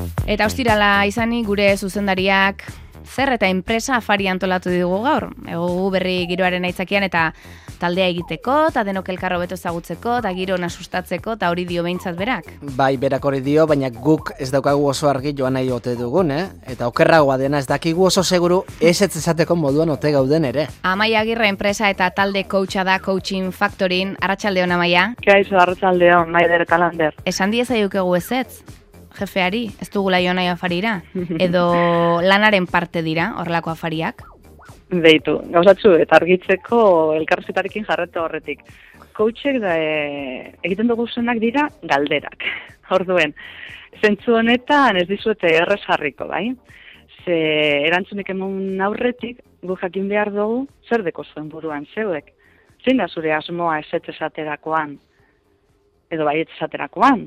Eta ostirala izanik gure zuzendariak zer eta enpresa afari antolatu digu gaur. Egu berri giroaren aitzakian eta taldea egiteko, eta denok elkarro beto ezagutzeko, eta giro ona sustatzeko, eta hori dio behintzat berak. Bai, berak hori dio, baina guk ez daukagu oso argi joan nahi ote dugun, Eta okerragoa dena ez dakigu oso seguru ez esateko moduan ote gauden ere. Amaia Agirre enpresa eta talde coacha da Coaching Factoryn. Arratsaldeon, Amaia. Kaixo, arratsaldeon, Maider eta Lander. Esan diezaiokegu ezetz, jefeari, ez dugula joan nahi afarira? Edo lanaren parte dira, horrelako afariak? Beitu, gauzatzu, eta argitzeko elkarrizketarekin jarrete horretik. Coachek da, egiten dugu zenak dira galderak. Orduen, zentzu honetan ez dizuete errez jarriko, bai? Ze erantzunik emun aurretik, gu jakin behar dugu, zer deko zuen buruan zeuek. Zein da zure asmoa ezetz esaterakoan, edo bai esaterakoan.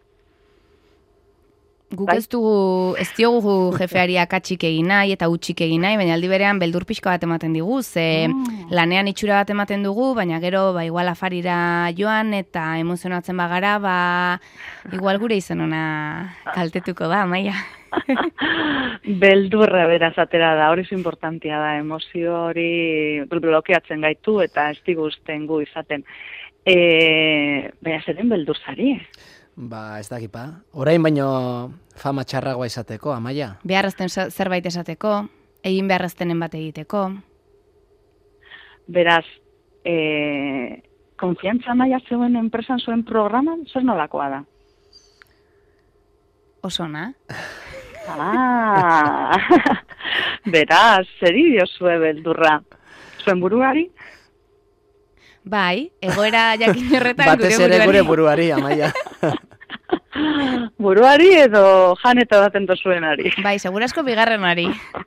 Guk ez diogu jefeari akatsik egin nahi eta utxik egin nahi, baina aldi berean beldur pixka bat ematen digu, ze lanean itxura bat ematen dugu, baina gero igual afarira joan eta emozionatzen bagara, igual gure izen ona kaltetuko da, Amaia. Beldurra beraz atera da, hori importantia da, emozio hori blokeatzen gaitu eta ez diguzten gu izaten. Baina zeren beldur zari, Ba, ez dakipa. Orain baino fama txarragoa izateko, Amaia. Beharrezten zerbait esateko, egin beharreztenen bat egiteko. Beraz, konfiantza maila zeuen enpresan zuen programan, zer nolakoa da? Osona. Beraz, zeri diozue beldurra? Zuen buruari? Bai, egoera jakin horretan batez ere gure buruari, Amaia. Buruari edo jan eta baten dozuenari? Bai, segurasko bigarrenari.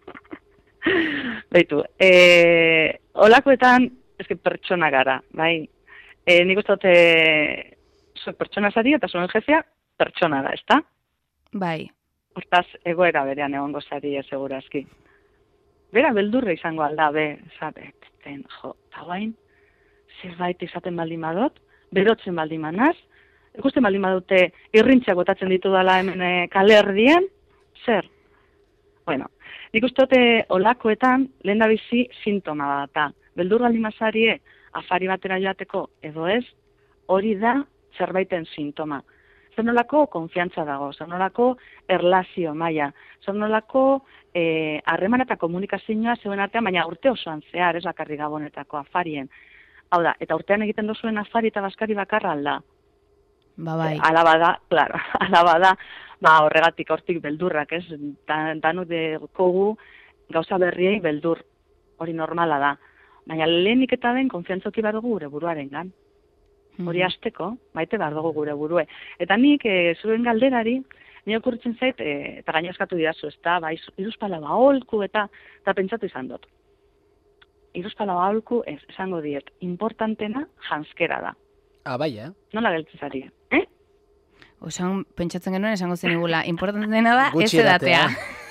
Beitu, olakoetan eski pertsona gara, bai. Nik uste zuen pertsona zari eta zuen jefea pertsona da, ezta? Bai. Hortaz, egoera berean egongo zari segurazki. Bera beldurra izango alda, zaten, eta guain, zerbait izaten baldin badot, berotzen baldin manaz, ikusten baldin badute irrintziak botatzen ditu dela hemen kale erdian, zer? Bueno, nik uste olakoetan lehen da bizi sintoma bat, beldur baldin mazarie afari batera joateko edo ez, hori da zerbaiten sintoma. Zer nolako konfiantza dago, zer nolako erlazio maila, zer nolako harreman eta komunikazioa zeuen artean, baina urte osoan zehar, ez bakarrik gabonetako afarien. Hau da, eta urtean egiten duzuen afari eta baskari bakarra alda. Ba bai. Alaba da, horregatik hortik beldurrak, ez? Danuk dekogu gauza berriei beldur, hori normala da. Baina lehenik eta den konfiantzoki behar dugu gure buruaren gan. Hori hasteko, maite behar dugu gure burue. Eta nik, zuen galderari, nire okurritzen zait, eta gainazkatu didazu, ez da, iruzpala baholku eta pentsatu izan dut. Iruzpala baholku esango diet, importantena janskera da. Bai, Nola geltzen zari, Osan, pentsatzen genuen esango zen igula, importantena da, ez edatea.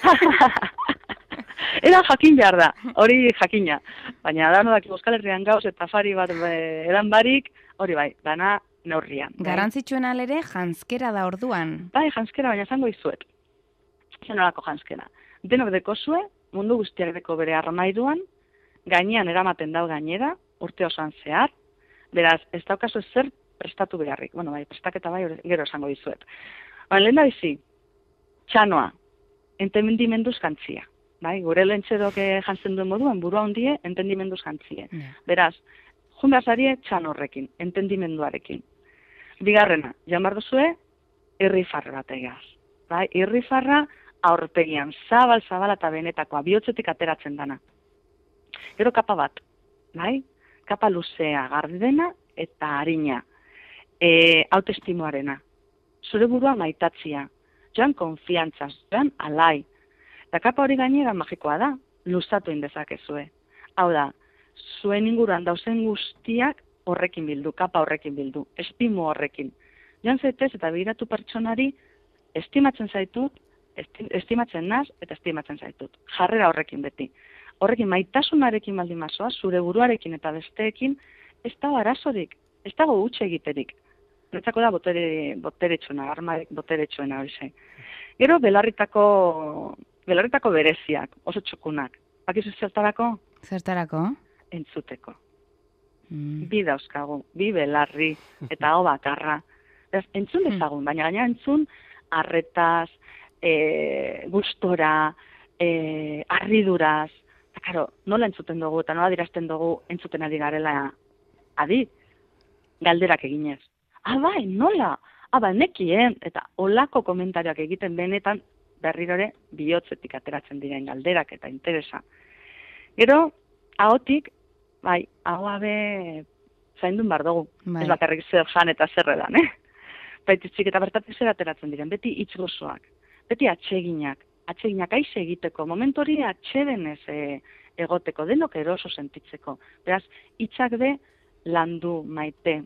Edan jakin behar da, hori jakina. Baina da, nodak Euskal Herrian gauz eta afari bat edan barik, hori bai, dana neurrian. Garrantzitsuen alere, janskera da orduan. Bai, janskera, baina zango izuet. Zenolako janskera. Denok dekozue, mundu guztiak deko bere armairuan, gainean eramaten dau gainera, urte osoan zehar, beraz, ez daukazu zer prestatu beharrik. Bueno, bai, prestaketa bai, gero esango dizuet. Baina, lehen da bizi, txanoa, entendimenduz jantzia. Bai, gure lehentxedok jantzen duen moduan, burua hundie, entendimenduz jantzie. Beraz, jun behar zarie txan horrekin, entendimenduarekin. Bigarrena, jamar duzue, irrifarra bat egaz. Bai, irrifarra aurpegian, zabal eta benetakoa, bihotzetik ateratzen dana. Gero kapa bat, bai? Kapa luzea, gardena eta harina. Autoestimoarena. Zure burua maitatzia. Joan konfiantzaz, joan alai. Eta kapa hori gainera magikoa da, luzatu indezakezue. Hau da, zuen inguruan dauzen guztiak horrekin bildu, kapa horrekin bildu, estimo horrekin. Joan zaitez eta begiratu pertsonari estimatzen zaitut, estimatzen naz eta estimatzen zaitut. Jarrera horrekin beti. Horrekin maitasunarekin baldin mazoa, zure buruarekin eta besteekin, ez dago arazorik, ez dago huts egiterik. Netzako da boteretsuena, armarik boteretsuena hoxe. Gero belarritako bereziak, oso txukunak. Bakizu zertarako? Zertarako? Entzuteko. Bi dauzkagu, bi belarri eta hau bakarra. Beraz, entzun dezagun, baina gaina entzun arretaz, gustora, harriduraz. Eta, karo, nola entzuten dugu eta nola dirazten dugu entzuten ari garela adi, galderak eginez. Bai, nola? Nekien, eta olako komentarioak egiten benetan berrirore bihotzetik ateratzen diren galderak eta interesa. Gero, ahotik, bai, ahoa be zaindun bar dugu. Bai. Ez bakarrik zer jan eta zer edan, Baititzik eta bertatik zer ateratzen diren, beti hitz gozoak, beti atseginak aize egiteko, momentu hori atsedenez egoteko, denok eroso sentitzeko. Beraz, hitzak be landu maite.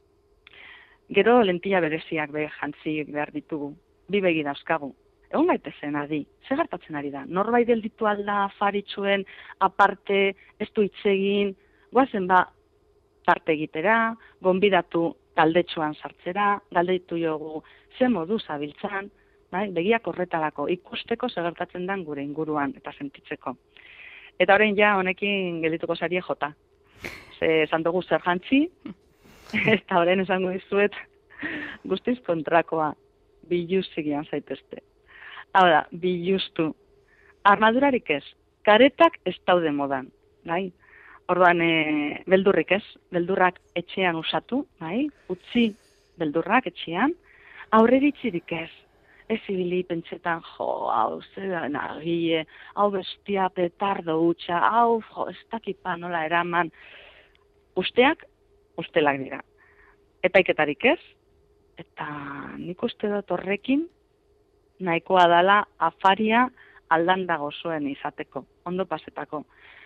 Gero lentilla bereziak be jantzi behar ditugu, bi begi dauzkagu. Egon gaitezen adi, zer gertatzen ari da? Norbait gelditu alda, afaritzuen, aparte, ez du hitz egin, goazen parte egitera, gonbidatu galdetxoan sartzera, galdetu jogu ze modu zabiltzan, bai? Begiak horretarako ikusteko zer gertatzen den gure inguruan eta sentitzeko. Eta orain ja honekin geldituko zarie jota. Esan dugu zer jantzi, eta orain esango dizuet guztiz kontrakoa, biluzigian zaitezte. Hau da, bilustu. Armadurarik ez, karetak ez daude modan, bai? Orduan, beldurrik ez, beldurrak etxean usatu, bai? Utzi beldurrak etxean, aurreritzirik ez. Ez ibili pentsetan, hau zer nagile, hau bestia petardo hutsa, hau ez dakipa nola eraman. Usteak, ustelak dira. Epaiketarik ez, eta nik uste dut horrekin nahikoa dala afaria aldanda gozoen izateko, ondo pasetako.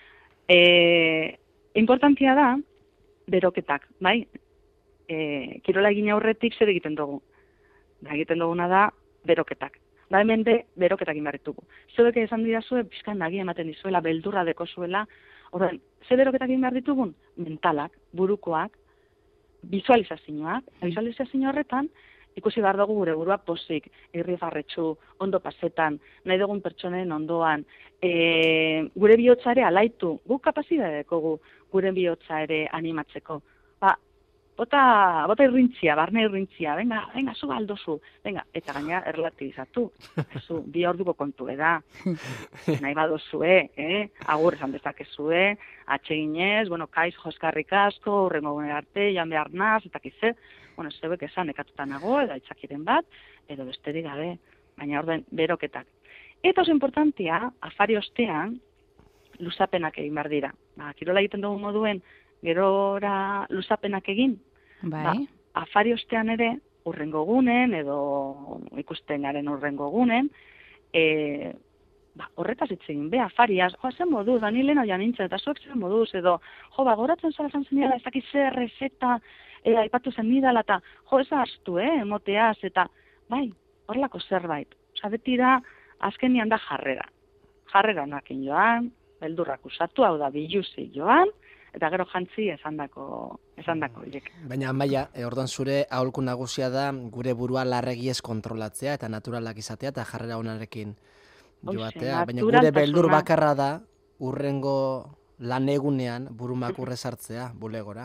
Importantia da, beroketak, bai? Kirola egin aurretik zer egiten dugu? Egiten duguna da, beroketak. Hemen beroketak inbarritugu. Zeuek esan didazue, pixkan nagi ematen dizuela, beldurra deko zuela. Horren, ze beroketak egin behar ditugun? Mentalak, burukoak, bizualizazioak. Bizualizazio horretan, ikusi behar dugu gure burua pozik, irrifarretxu, ondo pasetan, nahi dugun pertsonen ondoan, gure bihotza ere alaitu, guk kapazidadeko gure bihotza ere animatzeko. Bota irrintzia, barne irrintzia, venga, zu aldozu, venga, eta gaina erlatibizatu, bi orduko kontu da, nahi badozue, agur esan dezakezue, atseginez, kaiz joskarrik asko, urrengo gune arte, jan behar naz, eta kize, zeuek esan ekatuta nago, edo itzakiren bat, edo besterik gabe, baina orden beroketak. Eta oso importantia, afari ostean, luzapenak egin behar dira. Kirola egiten dugu moduen, gerora luzapenak egin, bai. Afari ostean ere, urrengo gunen, edo ikusten garen urrengo gunen, horretaz hitz egin, afariaz, zen moduz, ni lehen oian nintzen, eta zuek zen moduz, edo, goratzen zara zan zen ez dakiz zer, rezeta, aipatu zen nidala, eta ez ahaztu, emoteaz, eta, bai, horrelako zerbait. Beti da, azkenian da jarrera. Jarrera honakin joan, beldurrak usatu, hau da, biluzi joan, eta gero jantzi esandako horiek. Baina, Amaia, orduan zure aholku nagusia da gure burua larregiez kontrolatzea eta naturalak izatea eta jarrera honarekin joatea. Baina gure beldur bakarra da urrengo lanegunean burumakurre sartzea bulegora.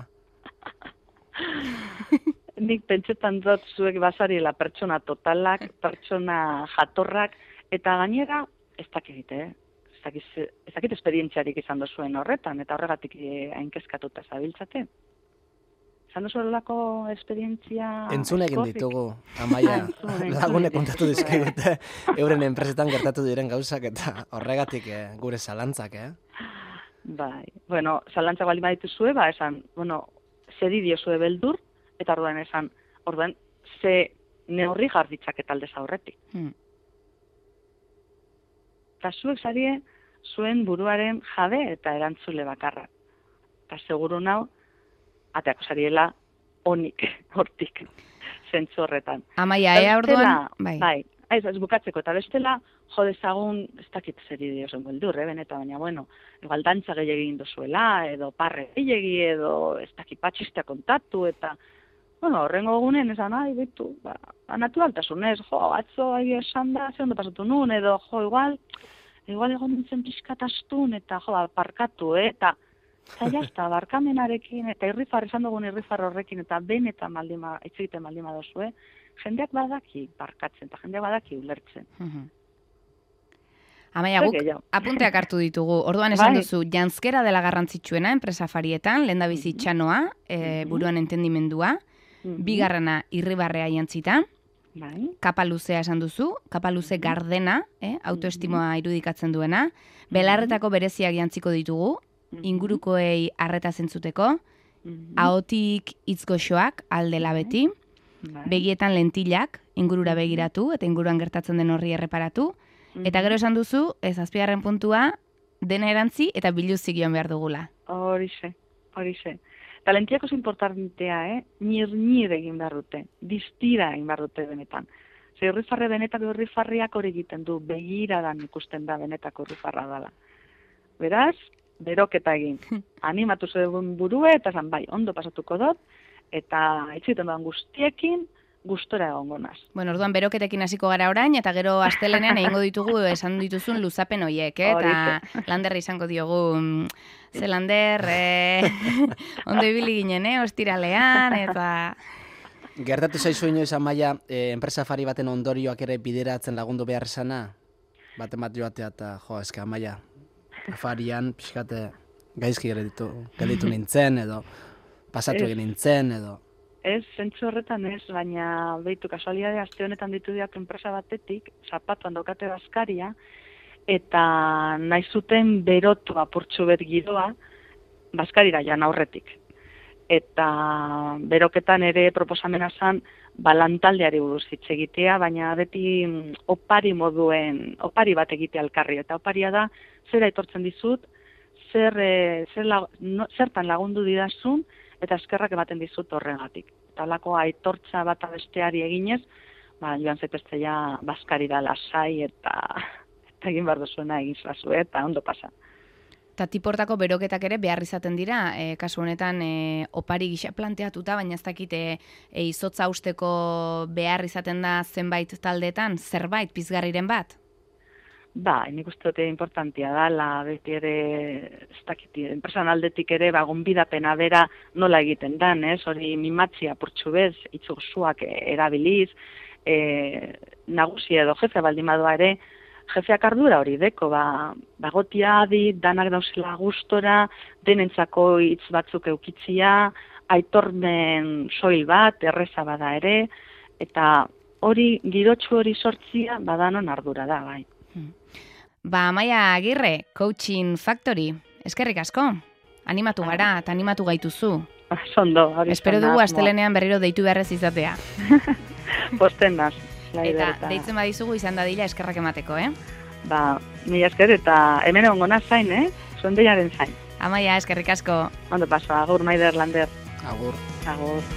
Nik pentsetan dut zuek bazariela pertsona totalak, pertsona jatorrak, eta gainera ez dakit, ez dakit esperientziarik izan duzuen horretan, eta horregatik hainkezkatuta zabiltzate. Izan duzu horrelako esperientzia... Entzun egin ditugu, Amaia, lagune kontatu dizkigute, euren enpresetan gertatu diren gauzak, eta horregatik gure zalantzak, Bai, zalantzak bali badituzue, esan, zeri diozue beldur, eta orduan, ze neurri jarditzak eta aldez aurretik. Eta zuek zarie, zuen buruaren jabe eta erantzule bakarra. Eta seguru nau, ateako zariela onik, hortik, zentzu horretan. Amaia, orduan? Bai, ez bukatzeko, eta bestela, jodezagun, ez dakit zeri diozen beldur, benetan, baina, igual dantza gehiagin dozuela, edo parre gehiagi, edo ez dakit patxistea kontatu, eta, horrengo egunen esan, betu, naturaltasunez, atzo esan da, ze ondo pasatu nun, edo, igual egon nintzen pixkatastun, eta, parkatu, eta jazta, barkamenarekin, eta esan dugun irrifar horrekin, eta benetan hitz egiten baldin badozu, jendeak badaki barkatzen, eta jendeak badaki ulertzen. Amaia, guk apunteak hartu ditugu. Orduan esan duzu, janzkera dela garrantzitsuena enpresa farietan, lehendabizi txanoa, buruan entendimendua, bigarrena irribarrea jantzita, kapa luzea esan duzu, kapa luze gardena, autoestimoa irudikatzen duena, belarretako bereziak jantziko ditugu, ingurukoei arreta zentzuteko, ahotik hitzgoxoak aldela beti, begietan lentilak, ingurura begiratu, eta inguruan gertatzen den horri erreparatu, eta gero esan duzu, ez azpigarren puntua, dena erantzi eta biluzik joan behar dugula. Horixe. Eta lentiak oso importantea, nir egin behar dute, distira egin behar dute benetan. Zer irrifarre benetako irrifarriak hori egiten du, begiradan ikusten da benetako irrifarra dela. Beraz, beroketa egin. Animatu zuen burue, eta zan ondo pasatuko dut, eta itziten duan guztiekin, gustora egongo naz. Bueno, orduan beroketekin hasiko gara orain, eta gero astelenean egingo ditugu esan dituzun luzapen hoiek, eta Landerri izango diogu, ze Lander, ondo ibili ginen, ostiralean, eta... Gertatu zaizu inoiz, Amaia, enpresa fari baten ondorioak ere bideratzen lagundu behar esana? Bat joatea eta, eske Amaia, afarian, pixkate, gaizki gelditu nintzen, edo pasatu egin nintzen, edo... Ez, zentzu horretan ez, baina behitu kasualidade aste honetan ditu diak enpresa batetik, zapatuan daukate bazkaria, eta nahi zuten berotu apurtxu bet giroa, bazkarira jan aurretik. Eta beroketan ere proposamena zan, lantaldeari buruz hitz egitea, baina beti opari bat egitea elkarri. Eta oparia da, zera etortzen dizut, zertan lagundu didazun, eta eskerrak ematen dizut horregatik. Eta holako aitortza bat besteari eginez, joan zaiteztea bazkarira lasai eta egin behar duzuena egin zazu, eta ondo pasa. Eta tiportako beroketak ere behar izaten dira, kasu honetan opari gisa planteatuta, baina ez dakite izotza usteko behar izaten da zenbait taldeetan, zerbait pizgarriren bat? Nik uste dute importantia da, beti ere, ez dakit, enpresan aldetik ere, gonbidapena bera nola egiten dan, hori mimatzia purtsu bez, itzuzuak erabiliz, nagusia edo jefe baldin badoa ere, jefeak ardura hori deko, gotia adi, danak dauzela gustora, denentzako hitz batzuk eukitzia, aitormen soil bat, erreza bada ere, eta hori, girotxu hori sortzia, badanon ardura da, bai. Amaia Agirre, Coaching Factory, eskerrik asko, animatu gara eta animatu gaituzu. Zondo, espero dugu astelenean berriro deitu beharrez izatea. Posten naz. Eta deitzen badizugu izan dadila eskerrak emateko, Mila esker eta hemen egongo naz zain, zuen deiaren zain. Amaia, eskerrik asko. Ondo paso, agur, Maider, Lander. Agur. Agur.